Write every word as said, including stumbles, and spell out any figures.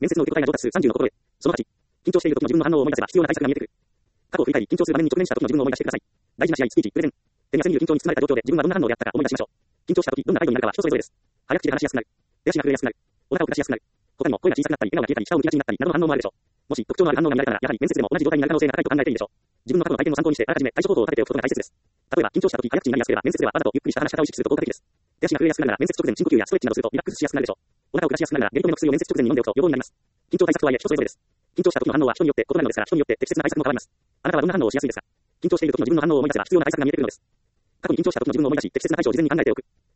面接の受け答えが上達数さんじゅうのところへ。そのはち、緊張している時の自分の反応を思い出せば必要な対策が見えてくる。過去を振り返り、緊張する場面に直面した時の自分を思い出してください。大事な試合、スピーチ、プレゼン。手に汗握る緊張に包まれた状況で自分はどんな反応であったか思い出しましょう。緊張した時、どんな態度になるかは人それぞれです。早口で話しやすくなる。手足が震えやすくなる。お腹を下しやすくなる。他にも声が小さくなったり、笑顔が消えたり、下を向きがちになったりなどの反応もあるでしょう。もし特徴のある反応が見られたら、やはり面接でも同じ状態になる可能性が高いと考えていいでしょう。自分の過去の体験を参考にして、あらかじめ対処方法を立てておくことが大切です。例えば、緊張した時、早口になりやすければ、面接ではわざとゆっくりした話し方を意識すると効果的です。手足が震えやすくなるなら、面接直前、深呼吸やストレッチなどするとリラックスしやすくなるでしょう。お腹を下しやすくなるなら、下痢止めの薬を面接直前に飲んでおくと予防になります。緊張対策とはいえ人それぞれです。緊張した時の反応は人によって異なるのですから、人によって適切な対策も変わります。あなたはどんな反応をしやすいですか？緊張している時の自分の反応を思い出せば必要な対策が見えてくるのです。過去に緊張した時の自分を思い出し、適切な対処を事前に考えておく。